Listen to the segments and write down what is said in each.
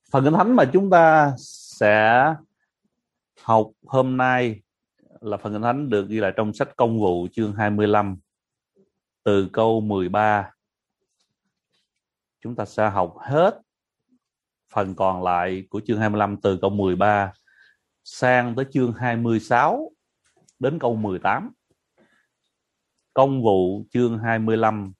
Phần Kinh Thánh mà chúng ta sẽ học hôm nay là phần Kinh Thánh được ghi lại trong sách Công vụ chương 25 từ câu 13. Chúng ta sẽ học hết phần còn lại của chương 25 từ câu 13 sang tới chương 26 đến câu 18. Công vụ chương 25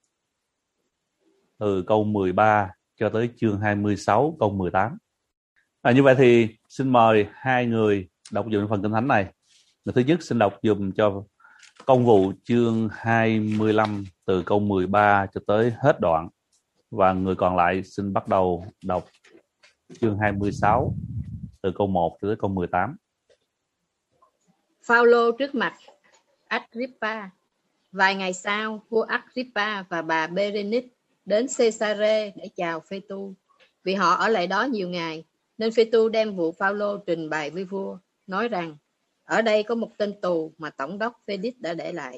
từ câu 13 cho tới chương 26 câu 18. Như vậy thì xin mời hai người đọc dùm phần Kinh Thánh này. Người thứ nhất xin đọc dùm cho Công vụ chương 25 từ câu 13 cho tới hết đoạn. Và người còn lại xin bắt đầu đọc chương 26 từ câu 1 cho tới câu 18. Phao-lô trước mặt Agrippa. Vài ngày sau, vua Agrippa và bà Berenice đến Caesarea để chào Phê-tu. Vì họ ở lại đó nhiều ngày, nên Phê-tu đem vụ Phao-lô trình bày với vua, nói rằng: ở đây có một tên tù mà tổng đốc Felix đã để lại.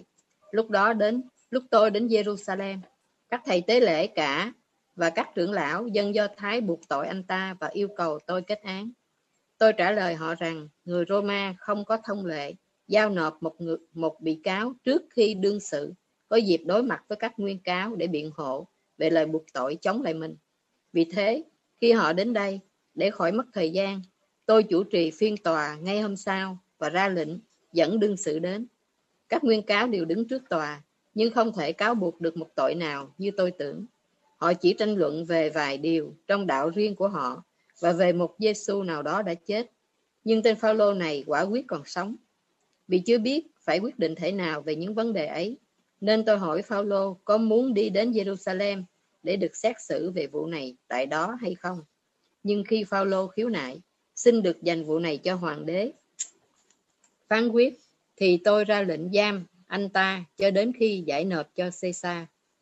Lúc tôi đến Jerusalem, các thầy tế lễ cả và các trưởng lão dân Do Thái buộc tội anh ta và yêu cầu tôi kết án. Tôi trả lời họ rằng người Roma không có thông lệ giao nộp một bị cáo trước khi đương sự có dịp đối mặt với các nguyên cáo để biện hộ về lời buộc tội chống lại mình. Vì thế, khi họ đến đây, để khỏi mất thời gian, tôi chủ trì phiên tòa ngay hôm sau và ra lệnh dẫn đương sự đến. Các nguyên cáo đều đứng trước tòa, nhưng không thể cáo buộc được một tội nào như tôi tưởng. Họ chỉ tranh luận về vài điều trong đạo riêng của họ và về một Giêsu nào đó đã chết. Nhưng tên Phao-lô này quả quyết còn sống. Vì chưa biết phải quyết định thế nào về những vấn đề ấy, nên tôi hỏi Phao-lô có muốn đi đến Jerusalem để được xét xử về vụ này tại đó hay không. Nhưng khi Phao-lô khiếu nại xin được dành vụ này cho hoàng đế phán quyết, thì tôi ra lệnh giam anh ta cho đến khi giải nộp cho Caesar.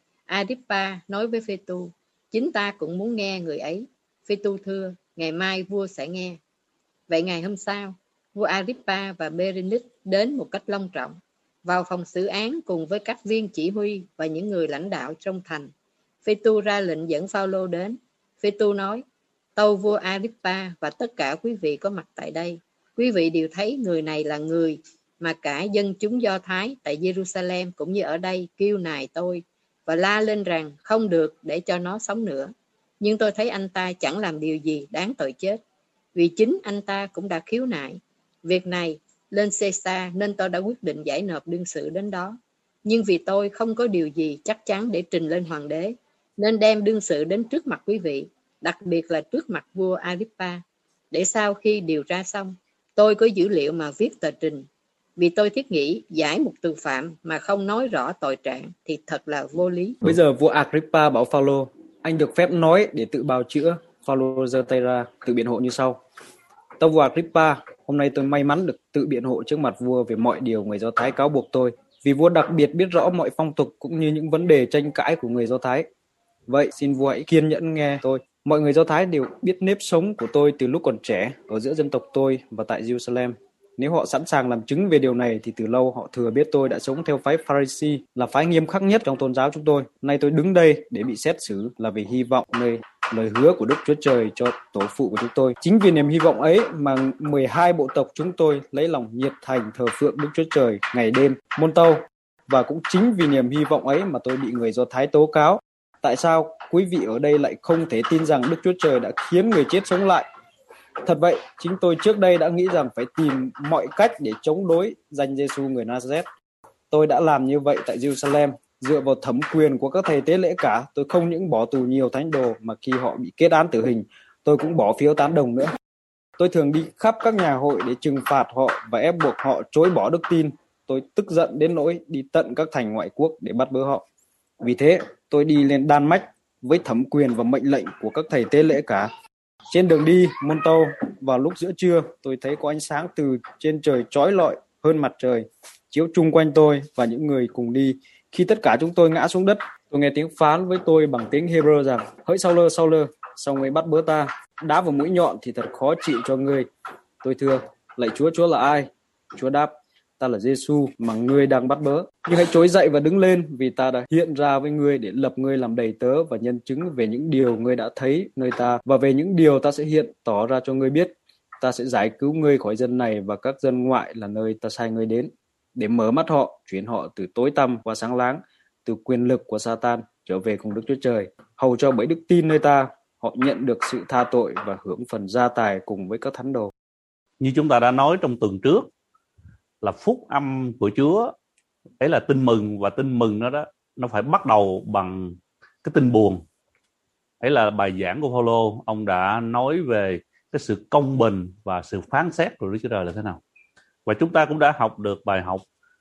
Agrippa nói với Phê-tu: chính ta cũng muốn nghe người ấy. Phê-tu thưa: ngày mai vua sẽ nghe. Vậy ngày hôm sau, vua Agrippa và Berenice đến một cách long trọng, vào phòng xử án cùng với các viên chỉ huy và những người lãnh đạo trong thành. Phê-tu ra lệnh dẫn Phao-lô đến. Phê-tu nói: tâu vua Agrippa và tất cả quý vị có mặt tại đây, quý vị đều thấy người này là người mà cả dân chúng Do Thái tại Jerusalem cũng như ở đây kêu nài tôi và la lên rằng không được để cho nó sống nữa. Nhưng tôi thấy anh ta chẳng làm điều gì đáng tội chết, vì chính anh ta cũng đã khiếu nại việc này lên Caesar, nên tôi đã quyết định giải nộp đương sự đến đó. Nhưng vì tôi không có điều gì chắc chắn để trình lên hoàng đế, nên đem đương sự đến trước mặt quý vị, đặc biệt là trước mặt vua Agrippa, để sau khi điều tra xong, tôi có dữ liệu mà viết tờ trình. Vì tôi thiết nghĩ giải một tù phạm mà không nói rõ tội trạng thì thật là vô lý. Bây giờ vua Agrippa bảo Phao-lô: anh được phép nói để tự bào chữa. Phao-lô giơ tay ra tự biện hộ như sau: tâu vua Agrippa, hôm nay tôi may mắn được tự biện hộ trước mặt vua về mọi điều người Do Thái cáo buộc tôi, vì vua đặc biệt biết rõ mọi phong tục cũng như những vấn đề tranh cãi của người Do Thái. Vậy xin vua hãy kiên nhẫn nghe tôi. Mọi người Do Thái đều biết nếp sống của tôi từ lúc còn trẻ ở giữa dân tộc tôi và tại Jerusalem. Nếu họ sẵn sàng làm chứng về điều này thì từ lâu họ thừa biết tôi đã sống theo phái Pharisee, là phái nghiêm khắc nhất trong tôn giáo chúng tôi. Nay tôi đứng đây để bị xét xử là vì hy vọng nơi lời hứa của Đức Chúa Trời cho tổ phụ của chúng tôi. Chính vì niềm hy vọng ấy mà 12 bộ tộc chúng tôi lấy lòng nhiệt thành thờ phượng Đức Chúa Trời ngày đêm muôn tâu. Và cũng chính vì niềm hy vọng ấy mà tôi bị người Do Thái tố cáo. Tại sao quý vị ở đây lại không thể tin rằng Đức Chúa Trời đã khiến người chết sống lại? Thật vậy, chính tôi trước đây đã nghĩ rằng phải tìm mọi cách để chống đối danh Giêsu người Nazareth. Tôi đã làm như vậy tại Jerusalem, dựa vào thẩm quyền của các thầy tế lễ cả. Tôi không những bỏ tù nhiều thánh đồ mà khi họ bị kết án tử hình, tôi cũng bỏ phiếu tán đồng nữa. Tôi thường đi khắp các nhà hội để trừng phạt họ và ép buộc họ chối bỏ đức tin. Tôi tức giận đến nỗi đi tận các thành ngoại quốc để bắt bớ họ. Vì thế, tôi đi lên Đan Mách với thẩm quyền và mệnh lệnh của các thầy tế lễ cả. Trên đường đi Môn Tâu, vào lúc giữa trưa, tôi thấy có ánh sáng từ trên trời chói lọi hơn mặt trời, chiếu chung quanh tôi và những người cùng đi. Khi tất cả chúng tôi ngã xuống đất, tôi nghe tiếng phán với tôi bằng tiếng Hebrew rằng: hỡi Sau-lơ, sao ngươi bắt bớ ta? Đá vào mũi nhọn thì thật khó chịu cho ngươi. Tôi thưa: lạy Chúa, Chúa là ai? Chúa đáp: ta là Giêsu mà ngươi đang bắt bớ. Nhưng hãy trỗi dậy và đứng lên, vì ta đã hiện ra với ngươi để lập ngươi làm đầy tớ và nhân chứng về những điều ngươi đã thấy nơi ta, và về những điều ta sẽ hiện tỏ ra cho ngươi biết. Ta sẽ giải cứu ngươi khỏi dân này và các dân ngoại là nơi ta sai ngươi đến, để mở mắt họ, chuyển họ từ tối tăm qua sáng láng, từ quyền lực của Satan trở về cùng Đức Chúa Trời, hầu cho bởi đức tin nơi ta, họ nhận được sự tha tội và hưởng phần gia tài cùng với các thánh đồ. Như chúng ta đã nói trong tuần trước, là phúc âm của Chúa ấy là tin mừng, và tin mừng đó nó phải bắt đầu bằng cái tin buồn. Ấy là bài giảng của Phaolô, ông đã nói về cái sự công bình và sự phán xét của Đức Chúa Trời là thế nào. Và chúng ta cũng đã học được bài học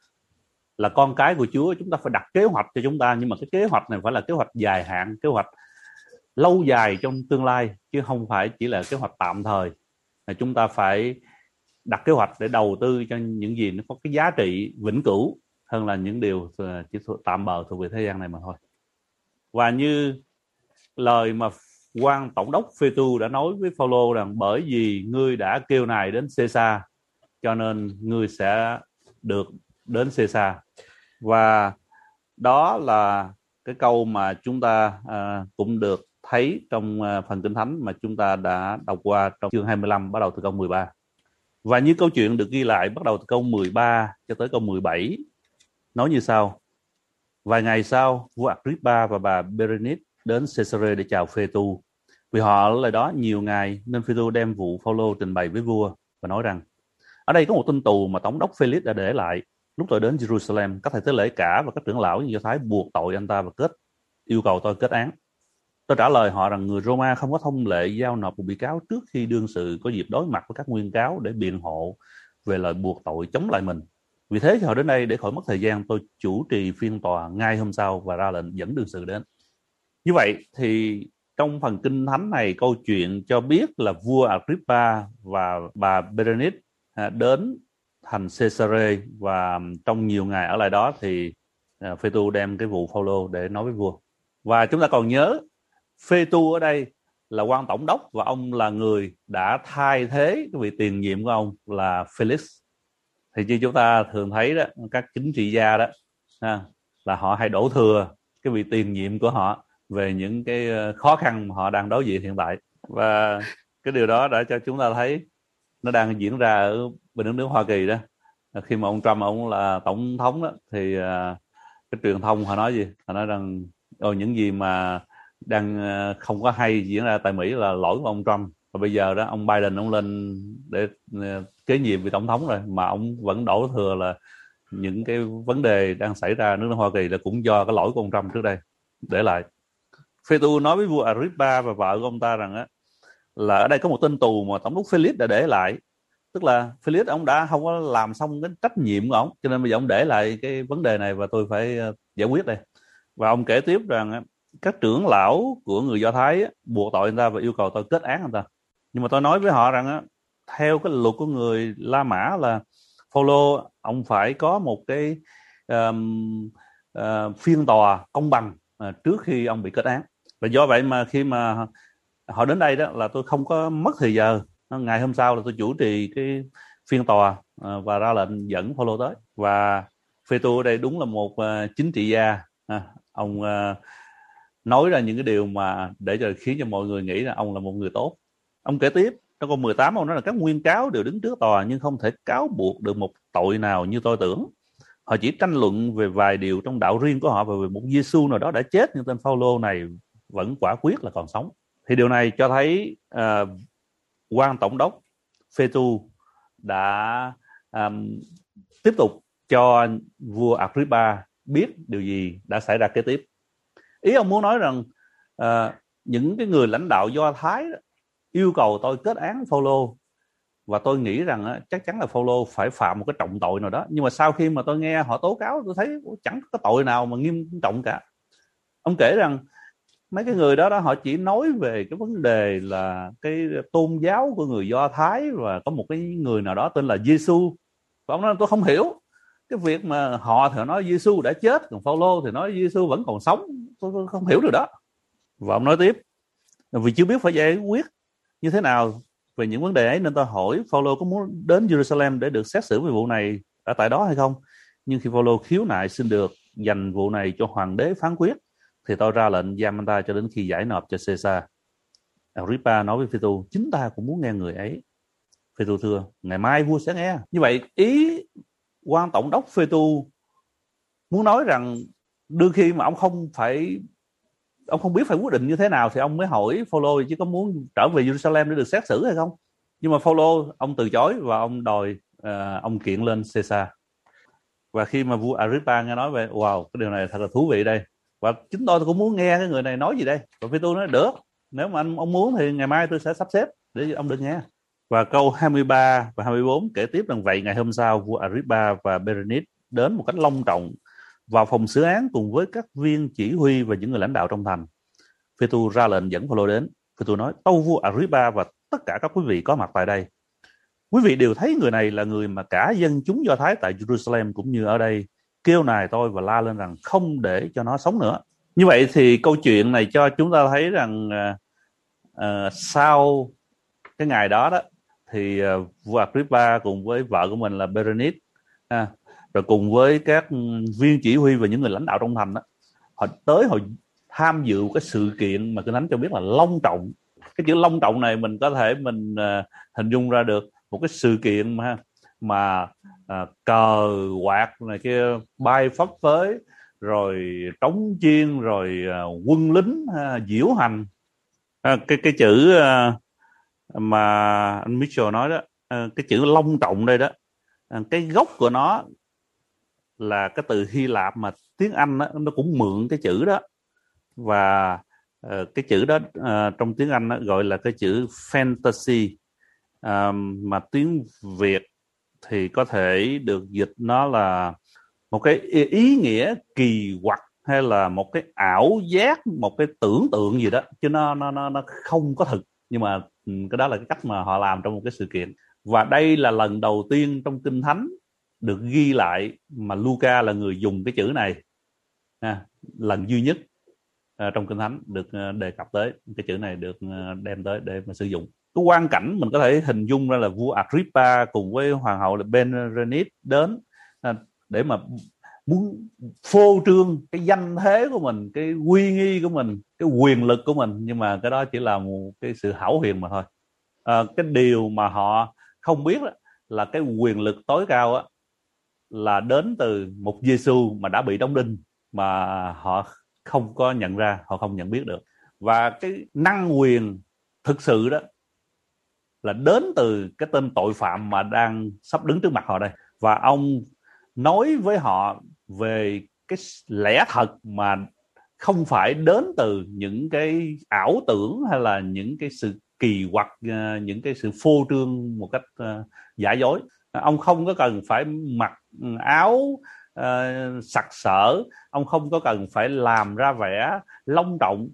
là con cái của Chúa, chúng ta phải đặt kế hoạch cho chúng ta, nhưng mà cái kế hoạch này phải là kế hoạch dài hạn, kế hoạch lâu dài trong tương lai, chứ không phải chỉ là kế hoạch tạm thời. Chúng ta phải đặt kế hoạch để đầu tư cho những gì nó có cái giá trị vĩnh cửu hơn là những điều chỉ tạm bợ thuộc về thế gian này mà thôi. Và như lời mà quan tổng đốc Phê-tu đã nói với Phaolô rằng bởi vì ngươi đã kêu nài đến Xê-sa cho nên ngươi sẽ được đến Xê-sa. Và đó là cái câu mà chúng ta cũng được thấy trong phần Kinh Thánh mà chúng ta đã đọc qua trong chương 25 bắt đầu từ câu 13. Và như câu chuyện được ghi lại bắt đầu từ câu 13 cho tới câu 17 nói như sau: vài ngày sau, vua Agrippa và bà Berenice đến Caesarea để chào Phê-tu. Vì họ ở lại đó nhiều ngày nên Phê-tu đem vụ Phaolô trình bày với vua và nói rằng: ở đây có một tin tù mà tổng đốc Felix đã để lại. Lúc tôi đến Jerusalem, các thầy tế lễ cả và các trưởng lão Do Thái buộc tội anh ta và yêu cầu tôi kết án. Tôi trả lời họ rằng người Roma không có thông lệ giao nộp một bị cáo trước khi đương sự có dịp đối mặt với các nguyên cáo để biện hộ về lời buộc tội chống lại mình. Vì thế khi họ đến đây để khỏi mất thời gian, tôi chủ trì phiên tòa ngay hôm sau và ra lệnh dẫn đương sự đến. Như vậy thì trong phần Kinh Thánh này, câu chuyện cho biết là vua Agrippa và bà Berenice đến thành Caesarea, và trong nhiều ngày ở lại đó thì Phê-tu đem cái vụ Phaolô để nói với vua. Và chúng ta còn nhớ Phê-tu ở đây là quan tổng đốc, và ông là người đã thay thế cái vị tiền nhiệm của ông là Felix. Thì như chúng ta thường thấy đó, các chính trị gia đó là họ hay đổ thừa cái vị tiền nhiệm của họ về những cái khó khăn mà họ đang đối diện hiện tại. Và cái điều đó đã cho chúng ta thấy nó đang diễn ra ở bên nước Hoa Kỳ đó. Khi mà ông Trump ông là tổng thống đó, thì cái truyền thông họ nói gì? Họ nói rằng những gì mà đang không có hay diễn ra tại Mỹ là lỗi của ông Trump. Và bây giờ đó ông Biden ông lên để kế nhiệm vị tổng thống rồi, mà ông vẫn đổ thừa là những cái vấn đề đang xảy ra ở nước Hoa Kỳ là cũng do cái lỗi của ông Trump trước đây để lại. Phê-tu nói với vua Agrippa và vợ của ông ta rằng là ở đây có một tên tù mà tổng đốc Felix đã để lại. Tức là Felix ông đã không có làm xong cái trách nhiệm của ông, cho nên bây giờ ông để lại cái vấn đề này và tôi phải giải quyết đây. Và ông kể tiếp rằng các trưởng lão của người Do Thái buộc tội anh ta và yêu cầu tôi kết án anh ta. Nhưng mà tôi nói với họ rằng theo cái luật của người La Mã là Phaolô ông phải có một cái phiên tòa công bằng trước khi ông bị kết án. Và do vậy mà khi mà họ đến đây đó là tôi không có mất thời giờ. Ngày hôm sau là tôi chủ trì cái phiên tòa và ra lệnh dẫn Phaolô tới. Và Phê-tu ở đây đúng là một chính trị gia. Ông nói ra những cái điều mà để cho khiến cho mọi người nghĩ là ông là một người tốt. Ông kể tiếp trong câu 18, ông nói là các nguyên cáo đều đứng trước tòa nhưng không thể cáo buộc được một tội nào như tôi tưởng. Họ chỉ tranh luận về vài điều trong đạo riêng của họ và về một Giêsu nào đó đã chết, nhưng tên Phaolô này vẫn quả quyết là còn sống. Thì điều này cho thấy quan tổng đốc Phê-tu đã tiếp tục cho vua Agrippa biết điều gì đã xảy ra kế tiếp. Ý ông muốn nói rằng những cái người lãnh đạo Do Thái đó, yêu cầu tôi kết án Phaolô, và tôi nghĩ rằng chắc chắn là Phaolô phải phạm một cái trọng tội nào đó. Nhưng mà sau khi mà tôi nghe họ tố cáo, tôi thấy chẳng có tội nào mà nghiêm trọng cả. Ông kể rằng mấy cái người đó họ chỉ nói về cái vấn đề là cái tôn giáo của người Do Thái, và có một cái người nào đó tên là Giêsu. Và ông nói tôi không hiểu cái việc mà họ thì nói Giêsu đã chết, còn Phaolô thì nói Giêsu vẫn còn sống. Tôi không hiểu được đó. Và ông nói tiếp, vì chưa biết phải giải quyết như thế nào về những vấn đề ấy nên tôi hỏi Phaolô có muốn đến Jerusalem để được xét xử về vụ này ở tại đó hay không. Nhưng khi Phaolô khiếu nại xin được dành vụ này cho hoàng đế phán quyết, thì tôi ra lệnh giam anh ta cho đến khi giải nộp cho Caesar. Agrippa nói với Phê-tu: chính ta cũng muốn nghe người ấy. Phê-tu thưa: ngày mai vua sẽ nghe. Như vậy ý quan tổng đốc Phê-tu muốn nói rằng đôi khi mà ông không biết phải quyết định như thế nào thì ông mới hỏi Phaolô, chứ có muốn trở về Jerusalem để được xét xử hay không. Nhưng mà Phaolô ông từ chối và ông đòi ông kiện lên Caesar. Và khi mà vua Agrippa nghe nói về, wow, cái điều này thật là thú vị đây, và chính tôi cũng muốn nghe cái người này nói gì đây. Và Phê-tu nói: được, nếu mà ông muốn thì ngày mai tôi sẽ sắp xếp để ông được nghe. Và câu 23 và 24 kể tiếp rằng: vậy ngày hôm sau, vua Agrippa và Berenice đến một cách long trọng vào phòng xử án cùng với các viên chỉ huy và những người lãnh đạo trong thành. Phê-tu ra lệnh dẫn Phaolô đến. Phê-tu nói: tâu vua Agrippa và tất cả các quý vị có mặt tại đây, quý vị đều thấy người này là người mà cả dân chúng Do Thái tại Jerusalem cũng như ở đây kêu nài tôi và la lên rằng không để cho nó sống nữa. Như vậy thì câu chuyện này cho chúng ta thấy rằng sau cái ngày đó thì vua Agrippa cùng với vợ của mình là Berenice, rồi cùng với các viên chỉ huy và những người lãnh đạo trong thành họ tham dự cái sự kiện mà Kinh Thánh cho biết là long trọng. Cái chữ long trọng này mình có thể hình dung ra được một cái sự kiện mà cờ quạt này kia bay phấp phới, rồi trống chiên, rồi quân lính diễu hành. Cái chữ mà anh Mitchell nói đó, cái chữ long trọng đây đó, cái gốc của nó là cái từ Hy Lạp mà tiếng Anh đó, nó cũng mượn cái chữ đó. Và cái chữ đó trong tiếng Anh đó, gọi là cái chữ fantasy, mà tiếng Việt thì có thể được dịch nó là một cái ý nghĩa kỳ quặc, hay là một cái ảo giác, một cái tưởng tượng gì đó, chứ nó không có thực. Nhưng mà cái đó là cái cách mà họ làm trong một cái sự kiện. Và đây là lần đầu tiên trong Kinh Thánh được ghi lại mà Luca là người dùng cái chữ này, lần duy nhất trong Kinh Thánh được đề cập tới cái chữ này, được đem tới để mà sử dụng. Cái quan cảnh mình có thể hình dung ra là vua Agrippa cùng với hoàng hậu là Berenice đến để mà muốn phô trương cái danh thế của mình, cái uy nghi của mình, cái quyền lực của mình. Nhưng mà cái đó chỉ là một cái sự hão huyền mà thôi. Cái điều mà họ không biết là cái quyền lực tối cao là đến từ một Giêsu mà đã bị đóng đinh mà họ không có nhận ra, họ không nhận biết được. Và cái năng quyền thực sự đó là đến từ cái tên tội phạm mà đang sắp đứng trước mặt họ đây. Và ông nói với họ về cái lẽ thật mà không phải đến từ những cái ảo tưởng hay là những cái sự kỳ quặc, những cái sự phô trương một cách giả dối. Ông không có cần phải mặc áo sặc sỡ, ông không có cần phải làm ra vẻ long trọng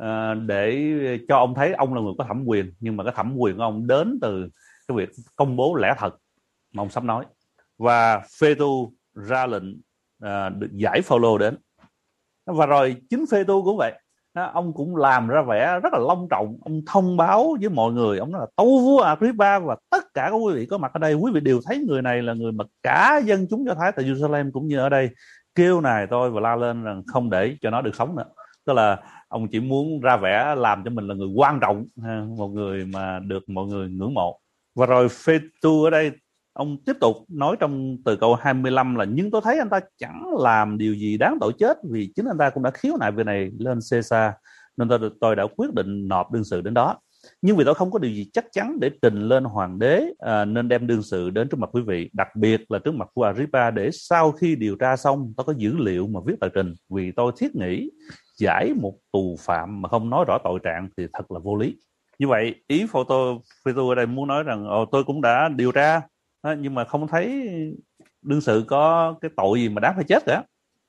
để cho ông thấy ông là người có thẩm quyền. Nhưng mà cái thẩm quyền của ông đến từ cái việc công bố lẽ thật mà ông sắp nói. Và Phê-tu ra lệnh được giải Phaolô đến. Và rồi chính Phê-tu cũng vậy, ông cũng làm ra vẻ rất là long trọng. Ông thông báo với mọi người, ông nói là tâu vua Agrippa và tất cả các quý vị có mặt ở đây, quý vị đều thấy người này là người mà cả dân chúng Do Thái tại Jerusalem cũng như ở đây kêu nài tôi và la lên rằng không để cho nó được sống nữa. Tức là ông chỉ muốn ra vẻ làm cho mình là người quan trọng, một người mà được mọi người ngưỡng mộ. Và rồi Phê-tu ở đây ông tiếp tục nói trong từ câu 25 là: nhưng tôi thấy anh ta chẳng làm điều gì đáng tội chết, vì chính anh ta cũng đã khiếu nại việc này lên Caesar, nên tôi đã quyết định nộp đương sự đến đó. Nhưng vì tôi không có điều gì chắc chắn để trình lên hoàng đế, nên đem đương sự đến trước mặt quý vị, đặc biệt là trước mặt vua Agrippa, để sau khi điều tra xong tôi có dữ liệu mà viết tờ trình. Vì tôi thiết nghĩ giải một tù phạm mà không nói rõ tội trạng thì thật là vô lý. Như vậy ý Phê-tu ở đây muốn nói rằng tôi cũng đã điều tra, nhưng mà không thấy đương sự có cái tội gì mà đáng phải chết cả.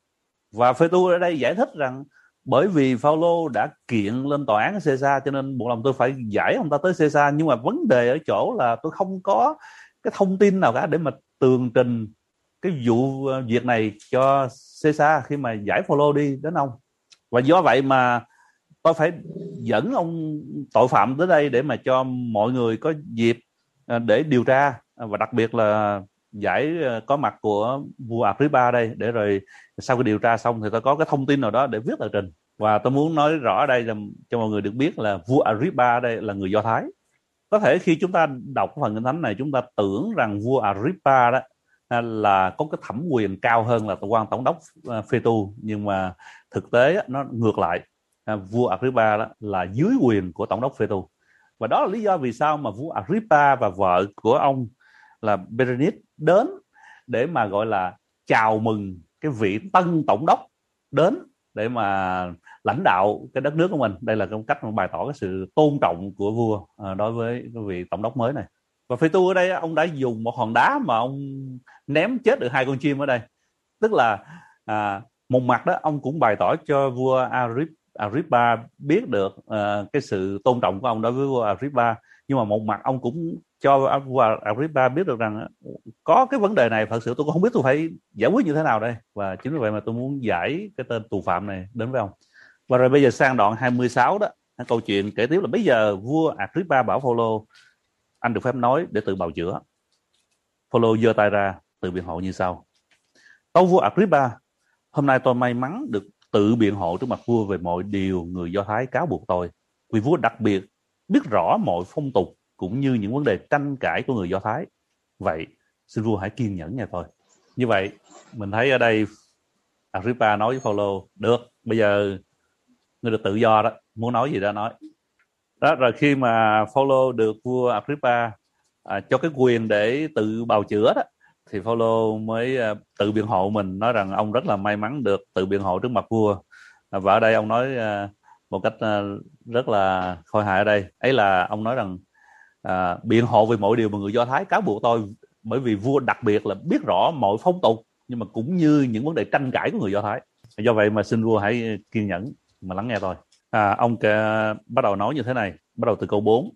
Và Phê-tu ở đây giải thích rằng bởi vì Phaolô đã kiện lên tòa án Caesar, cho nên buộc lòng tôi phải giải ông ta tới Caesar. Nhưng mà vấn đề ở chỗ là tôi không có cái thông tin nào cả để mà tường trình cái vụ việc này cho Caesar khi mà giải Phaolô đi đến ông. Và do vậy mà tôi phải dẫn ông tội phạm tới đây để mà cho mọi người có dịp để điều tra, và đặc biệt là giải có mặt của vua Agrippa đây, để rồi sau khi điều tra xong thì tôi có cái thông tin nào đó để viết tờ trình. Và tôi muốn nói rõ ở đây là cho mọi người được biết là vua Agrippa đây là người Do Thái. Có thể khi chúng ta đọc phần Kinh Thánh này, chúng ta tưởng rằng vua Agrippa đó là có cái thẩm quyền cao hơn là quan tổng đốc Phê-tu, nhưng mà thực tế nó ngược lại. Vua Agrippa đó là dưới quyền của tổng đốc Phê-tu. Và đó là lý do vì sao mà vua Agrippa và vợ của ông là Berenice đến để mà gọi là chào mừng cái vị tân tổng đốc đến để mà lãnh đạo cái đất nước của mình. Đây là cái cách mà bày tỏ cái sự tôn trọng của vua đối với cái vị tổng đốc mới này. Và Phê-tu ở đây ông đã dùng một hòn đá mà ông ném chết được 2 con chim ở đây. Tức là một mặt đó ông cũng bày tỏ cho vua Agrippa biết được cái sự tôn trọng của ông đối với vua Agrippa, nhưng mà một mặt ông cũng cho vua Agrippa biết được rằng có cái vấn đề này thật sự tôi cũng không biết tôi phải giải quyết như thế nào đây, và chính vì vậy mà tôi muốn giải cái tên tù phạm này đến với ông. Và rồi bây giờ sang đoạn 26 đó, câu chuyện kể tiếp là bây giờ vua Agrippa bảo Phao-lô anh được phép nói để tự bào chữa. Phao-lô giơ tay ra tự biện hộ như sau: tâu vua Agrippa, hôm nay tôi may mắn được tự biện hộ trước mặt vua về mọi điều người Do Thái cáo buộc tôi, vì vua đặc biệt biết rõ mọi phong tục cũng như những vấn đề tranh cãi của người Do Thái. Vậy xin vua hãy kiên nhẫn nha tôi. Như vậy mình thấy ở đây Agrippa nói với Phao-lô: được, bây giờ ngươi được tự do đó, muốn nói gì đó nói. Đó, rồi khi mà Phao-lô được vua Agrippa cho cái quyền để tự bào chữa đó, thì Phao-lô mới tự biện hộ mình, nói rằng ông rất là may mắn được tự biện hộ trước mặt vua. Và ở đây ông nói một cách rất là khôi hài ở đây, ấy là ông nói rằng biện hộ về mọi điều mà người Do Thái cáo buộc tôi, bởi vì vua đặc biệt là biết rõ mọi phong tục, nhưng mà cũng như những vấn đề tranh cãi của người Do Thái. Do vậy mà xin vua hãy kiên nhẫn mà lắng nghe tôi. Ông bắt đầu nói như thế này, bắt đầu từ câu 4.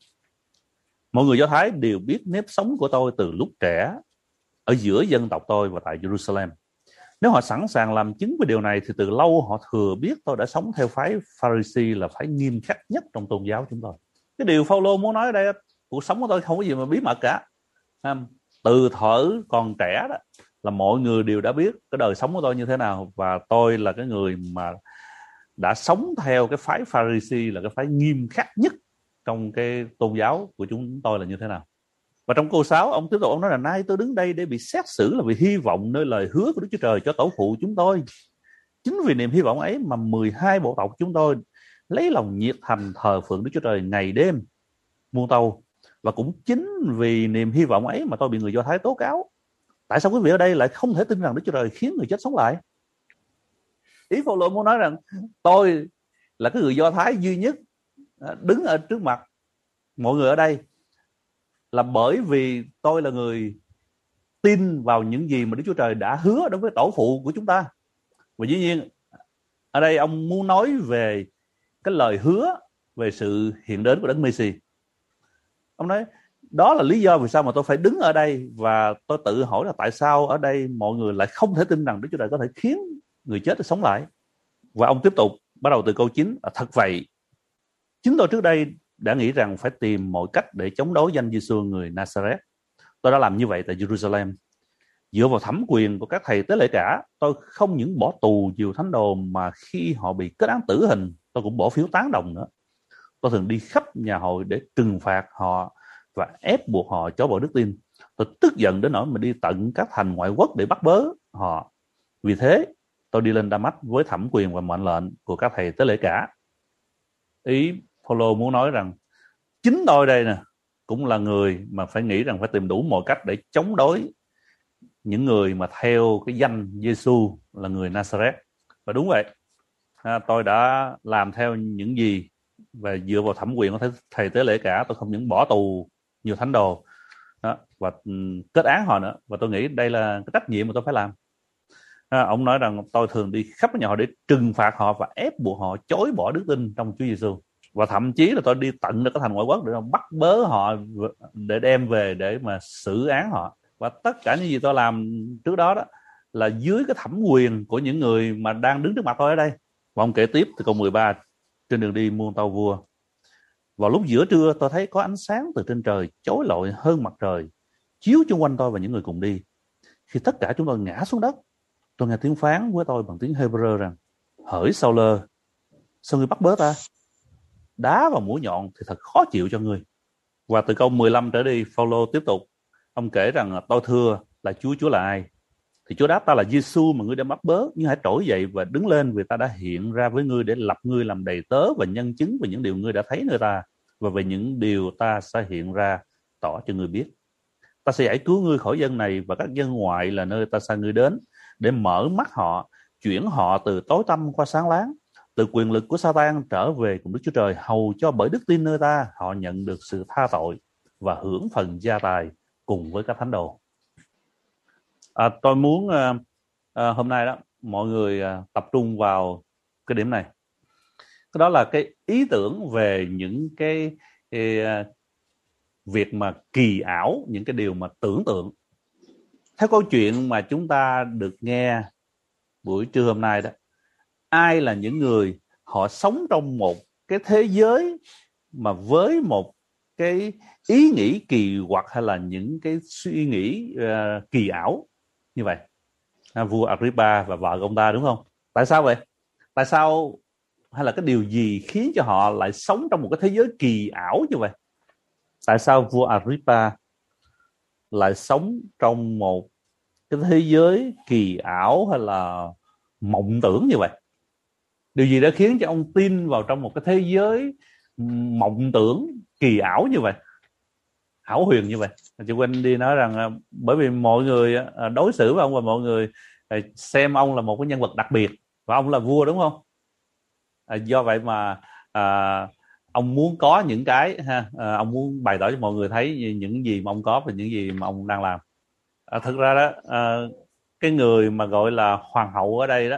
Mọi người Do Thái đều biết nếp sống của tôi từ lúc trẻ ở giữa dân tộc tôi và tại Jerusalem. Nếu họ sẵn sàng làm chứng về điều này thì từ lâu họ thừa biết tôi đã sống theo phái Pharisee là phái nghiêm khắc nhất trong tôn giáo chúng tôi. Cái điều Phao-lô muốn nói ở đây, cuộc sống của tôi không có gì mà bí mật cả. Từ thuở còn trẻ đó là mọi người đều đã biết cái đời sống của tôi như thế nào, và tôi là cái người mà đã sống theo cái phái Pharisee là cái phái nghiêm khắc nhất trong cái tôn giáo của chúng tôi là như thế nào. Và trong câu 6 ông tiếp tục ông nói là nay tôi đứng đây để bị xét xử là vì hy vọng nơi lời hứa của Đức Chúa Trời cho tổ phụ chúng tôi. Chính vì niềm hy vọng ấy mà 12 bộ tộc chúng tôi lấy lòng nhiệt thành thờ phượng Đức Chúa Trời ngày đêm muôn tâu. Và cũng chính vì niềm hy vọng ấy mà tôi bị người Do Thái tố cáo. Tại sao quý vị ở đây lại không thể tin rằng Đức Chúa Trời khiến người chết sống lại? Ý Phao-lô muốn nói rằng tôi là cái người Do Thái duy nhất đứng ở trước mặt mọi người ở đây là bởi vì tôi là người tin vào những gì mà Đức Chúa Trời đã hứa đối với tổ phụ của chúng ta. Và dĩ nhiên ở đây ông muốn nói về cái lời hứa về sự hiện đến của Đấng Messi. Ông nói đó là lý do vì sao mà tôi phải đứng ở đây, và tôi tự hỏi là tại sao ở đây mọi người lại không thể tin rằng Đức Chúa Trời có thể khiến người chết để sống lại. Và ông tiếp tục bắt đầu từ câu 9: thật vậy, chính tôi trước đây đã nghĩ rằng phải tìm mọi cách để chống đối danh Giê-xu người Nazareth. Tôi đã làm như vậy tại Jerusalem. Dựa vào thẩm quyền của các thầy tế lễ cả, tôi không những bỏ tù nhiều thánh đồ, mà khi họ bị kết án tử hình, tôi cũng bỏ phiếu tán đồng nữa. Tôi thường đi khắp nhà hội để trừng phạt họ và ép buộc họ chối bỏ đức tin. Tôi tức giận đến nỗi mà đi tận các thành ngoại quốc để bắt bớ họ. Vì thế, tôi đi lên Đa-mách với thẩm quyền và mệnh lệnh của các thầy tế lễ cả. Ý Phao-lô muốn nói rằng chính tôi đây nè cũng là người mà phải nghĩ rằng phải tìm đủ mọi cách để chống đối những người mà theo cái danh Giê-xu là người Nazareth. Và đúng vậy, tôi đã làm theo những gì và dựa vào thẩm quyền của thầy tế lễ cả. Tôi không những bỏ tù nhiều thánh đồ đó, và kết án họ nữa, và tôi nghĩ đây là cái trách nhiệm mà tôi phải làm. Ông nói rằng tôi thường đi khắp nhà họ để trừng phạt họ và ép buộc họ chối bỏ đức tin trong Chúa Giê-xu. Và thậm chí là tôi đi tận các thành ngoại quốc để bắt bớ họ, để đem về để mà xử án họ. Và tất cả những gì tôi làm trước đó đó là dưới cái thẩm quyền của những người mà đang đứng trước mặt tôi ở đây. Và ông kể tiếp từ câu 13: trên đường đi muôn tâu vua, vào lúc giữa trưa tôi thấy có ánh sáng từ trên trời chói lọi hơn mặt trời chiếu chung quanh tôi và những người cùng đi. Khi tất cả chúng tôi ngã xuống đất, tôi nghe tiếng phán với tôi bằng tiếng Hebrew rằng: hỡi Sao-lơ, sao ngươi bắt bớ ta? Đá vào mũi nhọn thì thật khó chịu cho ngươi. Và từ câu 15 trở đi, Phao-lô tiếp tục. Ông kể rằng: tôi thưa là Chúa là ai? Thì Chúa đáp: ta là Giê-xu mà ngươi đã bắt bớ, nhưng hãy trỗi dậy và đứng lên, vì ta đã hiện ra với ngươi để lập ngươi làm đầy tớ và nhân chứng về những điều ngươi đã thấy nơi ta, và về những điều ta sẽ hiện ra tỏ cho ngươi biết. Ta sẽ giải cứu ngươi khỏi dân này và các dân ngoại là nơi ta sai ngươi đến, để mở mắt họ, chuyển họ từ tối tăm qua sáng láng, từ quyền lực của Sa-tan trở về cùng Đức Chúa Trời, hầu cho bởi đức tin nơi ta họ nhận được sự tha tội và hưởng phần gia tài cùng với các thánh đồ. Tôi muốn hôm nay đó mọi người tập trung vào cái điểm này. Cái đó là cái ý tưởng về những cái việc mà kỳ ảo, những cái điều mà tưởng tượng. Theo câu chuyện mà chúng ta được nghe buổi trưa hôm nay đó, ai là những người họ sống trong một cái thế giới mà với một cái ý nghĩ kỳ quặc hay là những cái suy nghĩ kỳ ảo như vậy? Vua Agrippa và vợ ông ta, đúng không? Tại sao vậy? Tại sao, hay là cái điều gì khiến cho họ lại sống trong một cái thế giới kỳ ảo như vậy? Tại sao vua Agrippa lại sống trong một cái thế giới kỳ ảo hay là mộng tưởng như vậy? Điều gì đã khiến cho ông tin vào trong một cái thế giới mộng tưởng kỳ ảo như vậy, hão huyền như vậy? Chị Quỳnh đi nói rằng bởi vì mọi người đối xử với ông và mọi người xem ông là một cái nhân vật đặc biệt và ông là vua, đúng không? Do vậy mà ông muốn có những cái ông muốn bày tỏ cho mọi người thấy những gì mà ông có và những gì mà ông đang làm. Thực ra đó, cái người mà gọi là hoàng hậu ở đây đó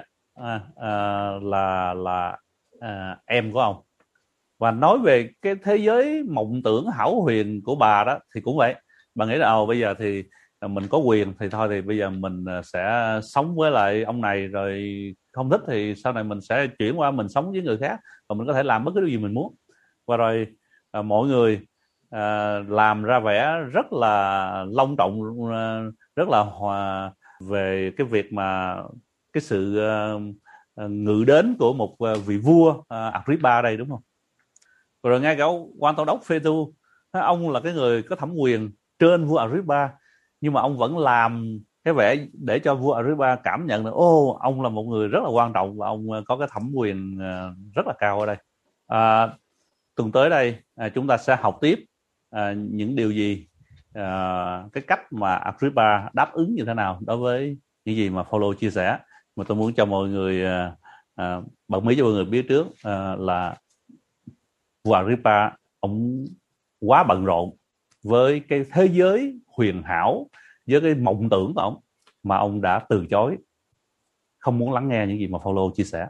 là em của ông. Và nói về cái thế giới mộng tưởng hão huyền của bà đó thì cũng vậy. Bà nghĩ là bây giờ thì mình có quyền thì thôi, thì bây giờ mình sẽ sống với lại ông này, rồi không thích thì sau này mình sẽ chuyển qua mình sống với người khác, và mình có thể làm bất cứ điều gì mình muốn. Và rồi mọi người làm ra vẻ rất là long trọng, rất là hòa về cái việc mà cái sự ngự đến của một vị vua Agrippa đây, đúng không? Rồi ngay cả quan tổng đốc Phê-tu, ông là cái người có thẩm quyền trên vua Agrippa, nhưng mà ông vẫn làm cái vẻ để cho vua Agrippa cảm nhận là ông là một người rất là quan trọng và ông có cái thẩm quyền rất là cao ở đây. Tuần tới đây chúng ta sẽ học tiếp những điều gì, cái cách mà Agrippa đáp ứng như thế nào đối với những gì mà Phao-lô chia sẻ. Mà tôi muốn cho mọi người bật mí cho mọi người biết trước là vua Agrippa ông quá bận rộn với cái thế giới huyền ảo, với cái mộng tưởng của ông, mà ông đã từ chối, không muốn lắng nghe những gì mà Phao-lô chia sẻ.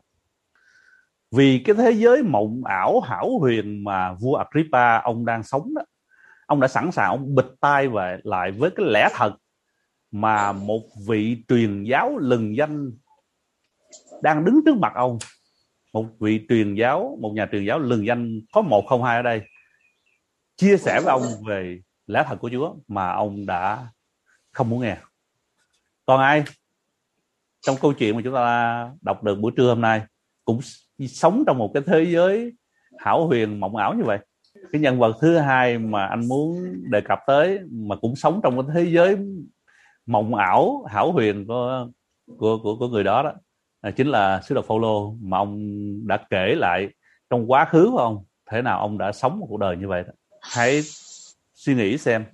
Vì cái thế giới mộng ảo hão huyền mà vua Agrippa ông đang sống đó, ông đã sẵn sàng ông bịt tai về lại với cái lẽ thật mà một vị truyền giáo lừng danh đang đứng trước mặt ông. Một vị truyền giáo, một nhà truyền giáo lừng danh có 1 không 2 ở đây, chia sẻ với ông về lẽ thật của Chúa mà ông đã không muốn nghe. Còn ai trong câu chuyện mà chúng ta đọc được buổi trưa hôm nay cũng sống trong một cái thế giới hão huyền mộng ảo như vậy? Cái nhân vật thứ hai mà anh muốn đề cập tới mà cũng sống trong cái thế giới mộng ảo hão huyền của người đó chính là sứ đồ Phao-lô, mà ông đã kể lại trong quá khứ của ông thế nào ông đã sống một cuộc đời như vậy đó. Hãy suy nghĩ xem,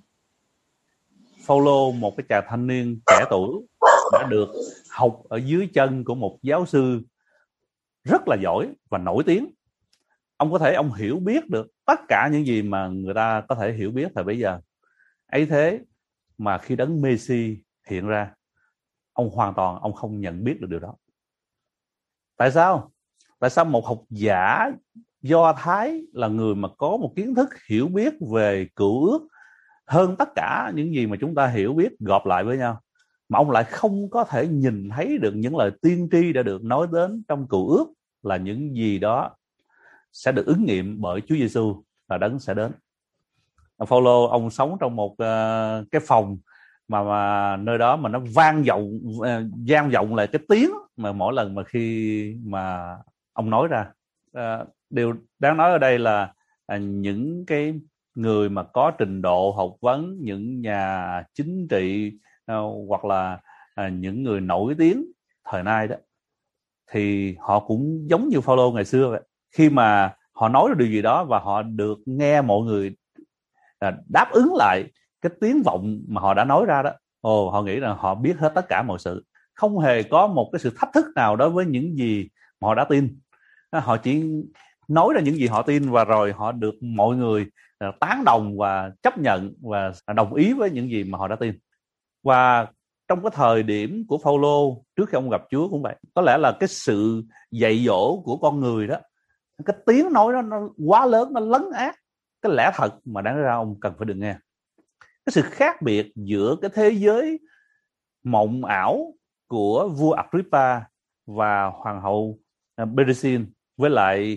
Phao-lô, một cái chàng thanh niên trẻ tuổi, đã được học ở dưới chân của một giáo sư rất là giỏi và nổi tiếng. Ông có thể ông hiểu biết được tất cả những gì mà người ta có thể hiểu biết thời bấy giờ. Ấy thế mà khi đấng Messi hiện ra, ông hoàn toàn ông không nhận biết được điều đó. Tại sao? Tại sao một học giả Do Thái là người mà có một kiến thức hiểu biết về cựu ước hơn tất cả những gì mà chúng ta hiểu biết gộp lại với nhau, mà ông lại không có thể nhìn thấy được những lời tiên tri đã được nói đến trong cựu ước là những gì đó sẽ được ứng nghiệm bởi Chúa Giêsu là đấng sẽ đến. Phao-lô ông sống trong một cái phòng mà nơi đó mà nó vang vọng lại cái tiếng mà mỗi lần mà khi mà ông nói ra. Điều đáng nói ở đây là những cái người mà có trình độ học vấn, những nhà chính trị hoặc là những người nổi tiếng thời nay đó, thì họ cũng giống như Phaolô ngày xưa vậy. Khi mà họ nói được điều gì đó và họ được nghe mọi người đáp ứng lại cái tiếng vọng mà họ đã nói ra đó, họ nghĩ rằng họ biết hết tất cả mọi sự, không hề có một cái sự thách thức nào đối với những gì mà họ đã tin. Họ chỉ nói ra những gì họ tin và rồi họ được mọi người tán đồng và chấp nhận và đồng ý với những gì mà họ đã tin. Và trong cái thời điểm của Phaolô trước khi ông gặp Chúa cũng vậy. Có lẽ là cái sự dạy dỗ của con người đó, cái tiếng nói đó nó quá lớn, nó lấn át cái lẽ thật mà đáng ra ông cần phải được nghe. Cái sự khác biệt giữa cái thế giới mộng ảo của vua Agrippa và hoàng hậu Berenice với lại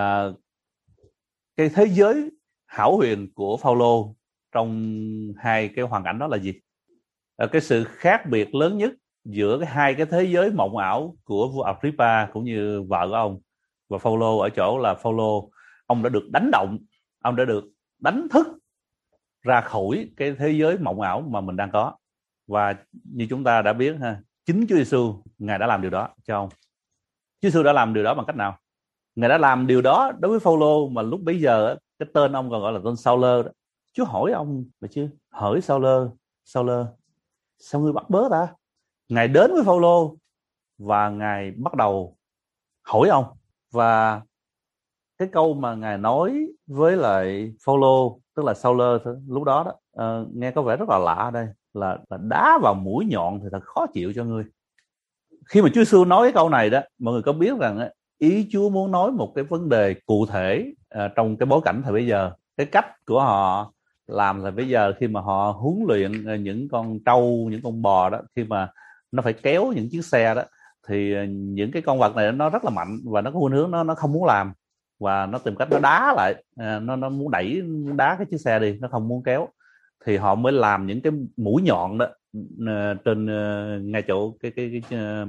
cái thế giới hão huyền của Phaolô trong hai cái hoàn cảnh đó là gì? Cái sự khác biệt lớn nhất giữa hai cái thế giới mộng ảo của vua Agrippa cũng như vợ của ông và Phaolô ở chỗ là Phaolô, ông đã được đánh động, ông đã được đánh thức ra khỏi cái thế giới mộng ảo mà mình đang có. Và như chúng ta đã biết ha, chính Chúa Giêsu Ngài đã làm điều đó cho ông. Chúa Giêsu đã làm điều đó bằng cách nào? Ngài đã làm điều đó đối với Phaolô mà lúc bấy giờ cái tên ông còn gọi là tên Sauler đó. Chúa hỏi ông mà chứ, hỏi Sauler, sao ngươi bắt bớ ta? Ngài đến với Phaolô và Ngài bắt đầu hỏi ông. Và cái câu mà Ngài nói với lại Phaolô, tức là Sauler lúc đó đó, nghe có vẻ rất là lạ ở đây, là đá vào mũi nhọn thì thật khó chịu cho ngươi. Khi mà Chúa Giêsu nói cái câu này đó, mọi người có biết rằng ý Chúa muốn nói một cái vấn đề cụ thể trong cái bối cảnh thời bây giờ. Cái cách của họ làm là bây giờ khi mà họ huấn luyện những con trâu, những con bò đó, khi mà nó phải kéo những chiếc xe đó, thì những cái con vật này nó rất là mạnh và nó có khuynh hướng nó không muốn làm, và nó tìm cách nó đá lại, nó muốn đá cái chiếc xe đi, nó không muốn kéo, thì họ mới làm những cái mũi nhọn đó trên ngay chỗ cái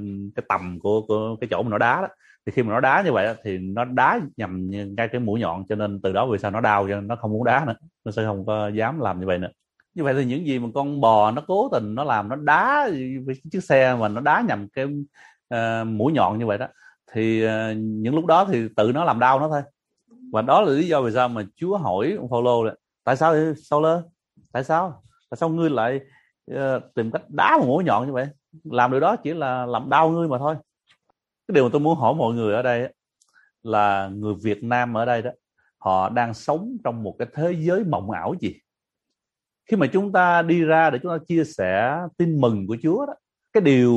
tầm của cái chỗ mà nó đá đó. Thì khi mà nó đá như vậy thì nó đá nhằm ngay cái mũi nhọn, cho nên từ đó về sau nó đau, cho nên nó không muốn đá nữa, nó sẽ không có dám làm như vậy nữa. Như vậy thì những gì mà con bò nó cố tình nó làm, nó đá với chiếc xe mà nó đá nhằm cái mũi nhọn như vậy đó, thì những lúc đó thì tự nó làm đau nó thôi. Và đó là lý do vì sao mà Chúa hỏi ông Phaolô là tại sao Sauler, tại sao ngươi lại tìm cách đá một mũi nhọn như vậy? Làm điều đó chỉ là làm đau ngươi mà thôi. Cái điều mà tôi muốn hỏi mọi người ở đây là người Việt Nam ở đây đó, họ đang sống trong một cái thế giới mộng ảo gì? Khi mà chúng ta đi ra để chúng ta chia sẻ tin mừng của Chúa đó, cái điều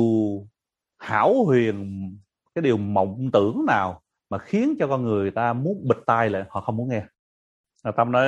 hão huyền, cái điều mộng tưởng nào mà khiến cho con người ta muốn bịt tai lại, họ không muốn nghe? Tâm nói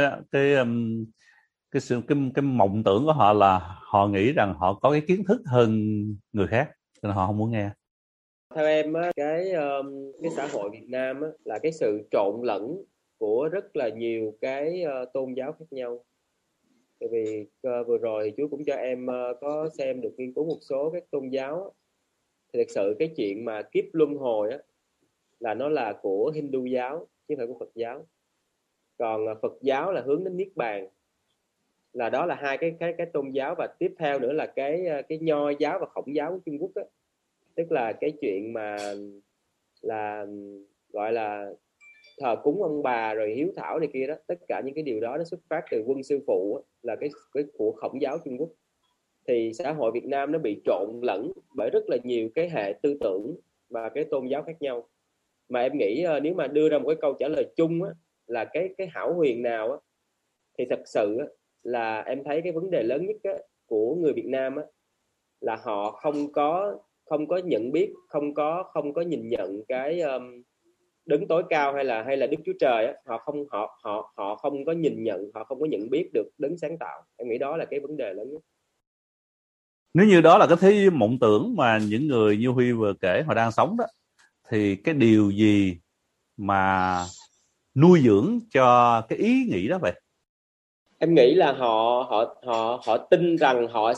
cái mộng tưởng của họ là họ nghĩ rằng họ có cái kiến thức hơn người khác, nên họ không muốn nghe. Theo em á, cái xã hội Việt Nam á, là cái sự trộn lẫn của rất là nhiều cái tôn giáo khác nhau. Tại vì vừa rồi Chúa cũng cho em có xem được nghiên cứu một số các tôn giáo á. Thì thực sự cái chuyện mà kiếp luân hồi á, là nó là của Hindu giáo chứ không phải của Phật giáo. Còn Phật giáo là hướng đến niết bàn, là đó là hai cái tôn giáo. Và tiếp theo nữa là cái Nho giáo và Khổng giáo của Trung Quốc á, tức là cái chuyện mà là gọi là thờ cúng ông bà rồi hiếu thảo này kia đó. Tất cả những cái điều đó nó xuất phát từ Quân Sư Phụ á, là cái của Khổng giáo Trung Quốc. Thì xã hội Việt Nam nó bị trộn lẫn bởi rất là nhiều cái hệ tư tưởng và cái tôn giáo khác nhau. Mà em nghĩ nếu mà đưa ra một cái câu trả lời chung á, là cái hão huyền nào á, thì thật sự á, là em thấy cái vấn đề lớn nhất á, của người Việt Nam á, là họ không có nhận biết, không có nhìn nhận cái đứng tối cao hay là Đức Chúa Trời á, họ không có nhìn nhận, họ không có nhận biết được đấng sáng tạo. Em nghĩ đó là cái vấn đề lớn nhất. Nếu như đó là cái thế giới mộng tưởng mà những người như Huy vừa kể họ đang sống đó, thì cái điều gì mà nuôi dưỡng cho cái ý nghĩ đó vậy? Em nghĩ là họ tin rằng họ sẽ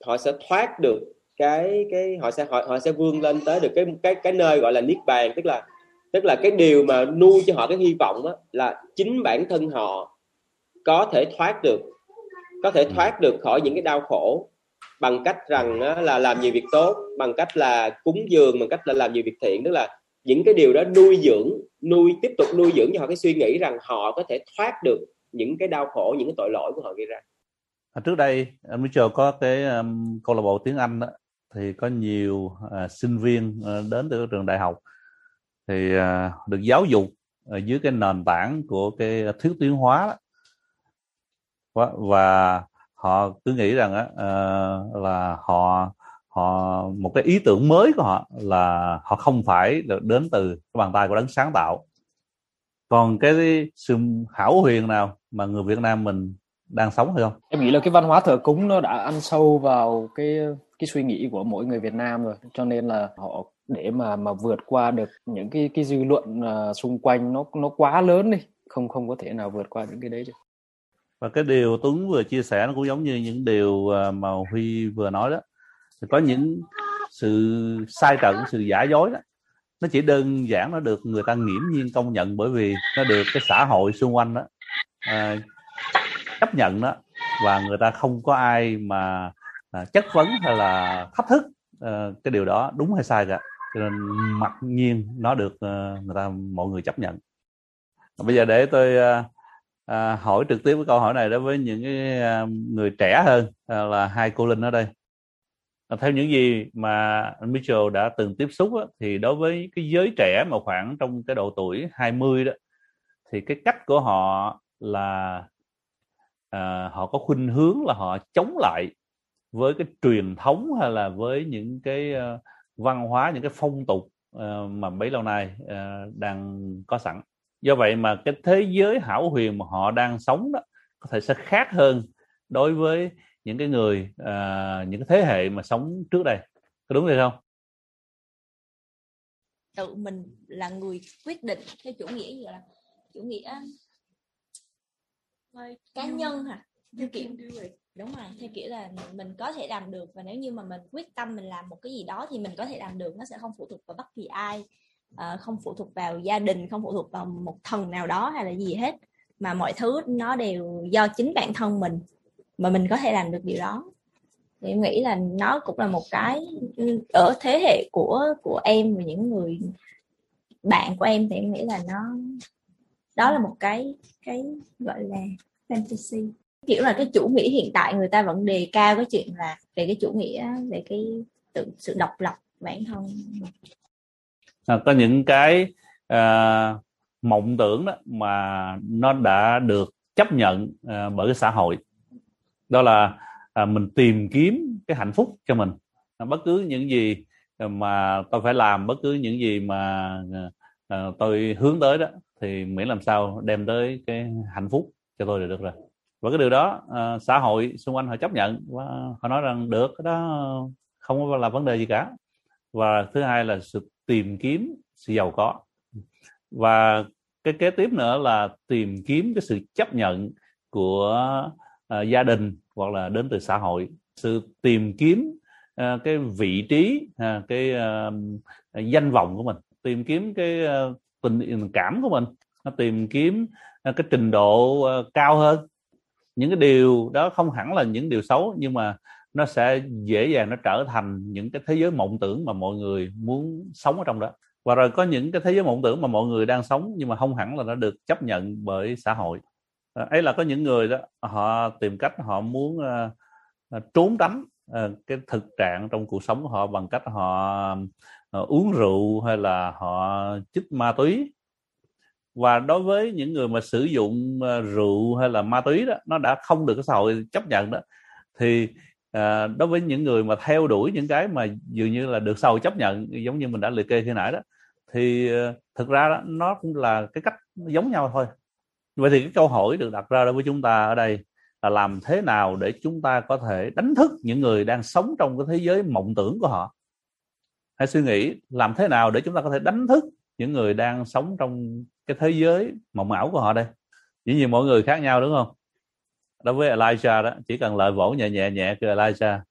họ sẽ thoát được họ sẽ vươn lên tới được cái nơi gọi là niết bàn, tức là cái điều mà nuôi cho họ cái hy vọng đó, là chính bản thân họ có thể thoát được khỏi những cái đau khổ bằng cách rằng là làm nhiều việc tốt, bằng cách là cúng dường, bằng cách là làm nhiều việc thiện. Tức là những cái điều đó tiếp tục nuôi dưỡng cho họ cái suy nghĩ rằng họ có thể thoát được những cái đau khổ, những cái tội lỗi của họ gây ra. Trước đây anh Mitchell có cái câu lạc bộ tiếng Anh đó, thì có nhiều sinh viên đến từ trường đại học thì được giáo dục dưới cái nền tảng của cái thuyết tiến hóa đó. Và họ cứ nghĩ rằng là họ một cái ý tưởng mới của họ là họ không phải đến từ cái bàn tay của đấng sáng tạo. Còn cái sự hão huyền nào mà người Việt Nam mình đang sống hay không? Em nghĩ là cái văn hóa thờ cúng nó đã ăn sâu vào cái suy nghĩ của mỗi người Việt Nam rồi, cho nên là họ để mà vượt qua được những cái dư luận xung quanh nó quá lớn đi, không có thể nào vượt qua những cái đấy được. Và cái điều Tuấn vừa chia sẻ nó cũng giống như những điều mà Huy vừa nói đó. Thì có những sự sai trận, sự giả dối đó, nó chỉ đơn giản nó được người ta nghiễm nhiên công nhận bởi vì nó được cái xã hội xung quanh đó chấp nhận đó, và người ta không có ai mà chất vấn hay là thách thức cái điều đó đúng hay sai cả, cho nên mặc nhiên nó được mọi người chấp nhận. Bây giờ để tôi hỏi trực tiếp cái câu hỏi này đối với những cái người trẻ hơn, là hai cô Linh ở đây. Theo những gì mà anh Mitchell đã từng tiếp xúc á, thì đối với cái giới trẻ mà khoảng trong cái độ tuổi 20 đó, thì cái cách của họ là họ có khuynh hướng là họ chống lại với cái truyền thống hay là với những cái văn hóa, những cái phong tục mà bấy lâu nay đang có sẵn. Do vậy mà cái thế giới hão huyền mà họ đang sống đó có thể sẽ khác hơn đối với những cái người những cái thế hệ mà sống trước đây. Có đúng hay không? Tự mình là người quyết định theo chủ nghĩa gì là chủ nghĩa cá nhân hả? Theo kiểu đúng rồi, theo kiểu là mình có thể làm được, và nếu như mà mình quyết tâm mình làm một cái gì đó thì mình có thể làm được. Nó sẽ không phụ thuộc vào bất kỳ ai, không phụ thuộc vào gia đình, không phụ thuộc vào một thần nào đó hay là gì hết, mà mọi thứ nó đều do chính bản thân mình mà mình có thể làm được điều đó. Thì em nghĩ là nó cũng là một cái ở thế hệ của em và những người bạn của em, thì em nghĩ là đó là một cái gọi là fantasy, kiểu là cái chủ nghĩa hiện tại người ta vẫn đề cao cái chuyện là về cái chủ nghĩa về cái sự độc lập bản thân. Có những cái mộng tưởng đó mà nó đã được chấp nhận bởi cái xã hội, đó là mình tìm kiếm cái hạnh phúc cho mình. Bất cứ những gì mà tôi phải làm, bất cứ những gì mà tôi hướng tới đó, thì miễn làm sao đem tới cái hạnh phúc cho tôi là được rồi. Và cái điều đó xã hội xung quanh họ chấp nhận, và họ nói rằng được, cái đó không có là vấn đề gì cả. Và thứ hai là sự tìm kiếm sự giàu có, và cái kế tiếp nữa là tìm kiếm cái sự chấp nhận của gia đình hoặc là đến từ xã hội, sự tìm kiếm cái vị trí, cái danh vọng của mình, tìm kiếm cái tình cảm của mình, nó tìm kiếm cái trình độ cao hơn. Những cái điều đó không hẳn là những điều xấu, nhưng mà nó sẽ dễ dàng nó trở thành những cái thế giới mộng tưởng mà mọi người muốn sống ở trong đó. Và rồi có những cái thế giới mộng tưởng mà mọi người đang sống nhưng mà không hẳn là nó được chấp nhận bởi xã hội. Ấy là có những người đó họ tìm cách họ muốn trốn tránh cái thực trạng trong cuộc sống của họ bằng cách họ uống rượu hay là họ chích ma túy. Và đối với những người mà sử dụng rượu hay là ma túy đó, nó đã không được cái xã hội chấp nhận đó, thì đối với những người mà theo đuổi những cái mà dường như là được xã hội chấp nhận, giống như mình đã liệt kê khi nãy đó, thì thực ra đó, nó cũng là cái cách giống nhau thôi. Vậy thì cái câu hỏi được đặt ra đối với chúng ta ở đây là làm thế nào để chúng ta có thể đánh thức những người đang sống trong cái thế giới mộng tưởng của họ. Hãy suy nghĩ làm thế nào để chúng ta có thể đánh thức những người đang sống trong cái thế giới mộng ảo của họ đây. Dĩ nhiên mỗi người khác nhau đúng không? Đối với Elijah đó, chỉ cần lời vỗ nhẹ nhẹ kêu Elijah,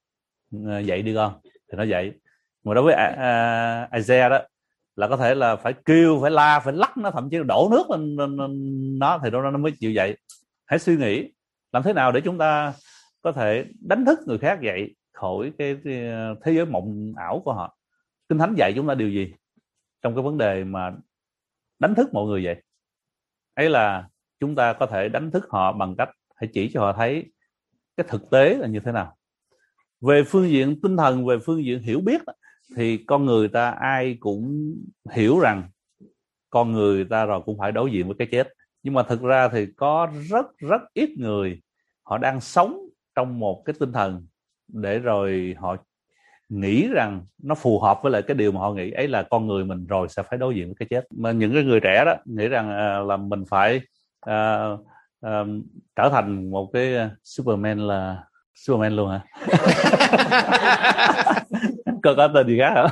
dậy đi con, thì nó dậy. Mà đối với Isaiah đó là có thể là phải kêu, phải la, phải lắc nó, thậm chí là đổ nước lên nó thì nó mới chịu dậy. Hãy suy nghĩ làm thế nào để chúng ta có thể đánh thức người khác dậy khỏi cái thế giới mộng ảo của họ. Kinh Thánh dạy chúng ta điều gì trong cái vấn đề mà đánh thức mọi người vậy? Ấy là chúng ta có thể đánh thức họ bằng cách hãy chỉ cho họ thấy cái thực tế là như thế nào. Về phương diện tinh thần, về phương diện hiểu biết thì con người ta ai cũng hiểu rằng con người ta rồi cũng phải đối diện với cái chết. Nhưng mà thực ra thì có rất ít người họ đang sống trong một cái tinh thần để rồi họ nghĩ rằng nó phù hợp với lại cái điều mà họ nghĩ, ấy là con người mình rồi sẽ phải đối diện với cái chết. Mà những cái người trẻ đó nghĩ rằng là mình phải trở thành một cái Superman, là Superman luôn hả? Có tên gì khác hả?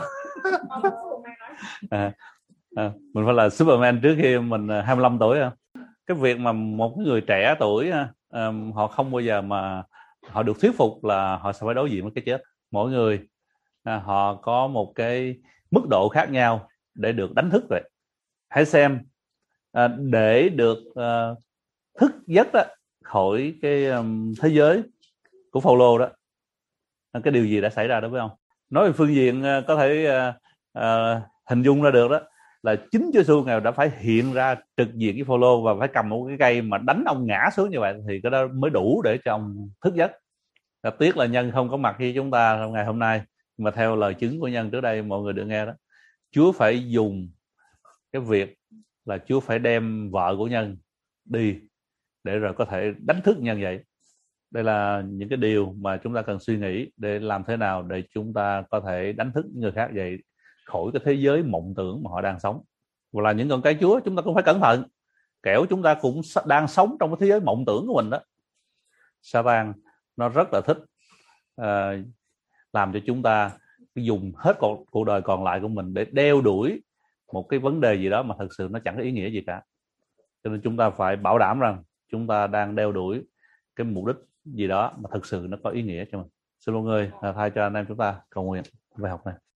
Mình phải là Superman trước khi mình 25 tuổi không? Cái việc mà một người trẻ tuổi họ không bao giờ mà họ được thuyết phục là họ sẽ phải đối diện với cái chết. Mỗi người họ có một cái mức độ khác nhau để được đánh thức vậy. Hãy xem để được thức giấc đó khỏi cái thế giới của Phaolô đó, cái điều gì đã xảy ra đối với ông? Nói về phương diện có thể hình dung ra được đó là chính Chúa Giêsu Ngài đã phải hiện ra trực diện với Phaolô và phải cầm một cái cây mà đánh ông ngã xuống như vậy thì cái đó mới đủ để cho ông thức giấc. Tiếc là Nhân không có mặt với chúng ta trong ngày hôm nay, mà theo lời chứng của Nhân trước đây mọi người được nghe đó, Chúa phải dùng cái việc là Chúa phải đem vợ của Nhân đi để rồi có thể đánh thức Nhân dậy. Đây là những cái điều mà chúng ta cần suy nghĩ để làm thế nào để chúng ta có thể đánh thức người khác dậy khỏi cái thế giới mộng tưởng mà họ đang sống. Và là những con cái Chúa, chúng ta cũng phải cẩn thận, kẻo chúng ta cũng đang sống trong cái thế giới mộng tưởng của mình đó. Satan nó rất là thích làm cho chúng ta dùng hết cuộc đời còn lại của mình để đeo đuổi một cái vấn đề gì đó mà thật sự nó chẳng có ý nghĩa gì cả. Cho nên chúng ta phải bảo đảm rằng chúng ta đang đeo đuổi cái mục đích gì đó mà thật sự nó có ý nghĩa cho mình. Xin mọi người thay cho anh em chúng ta cầu nguyện bài học này.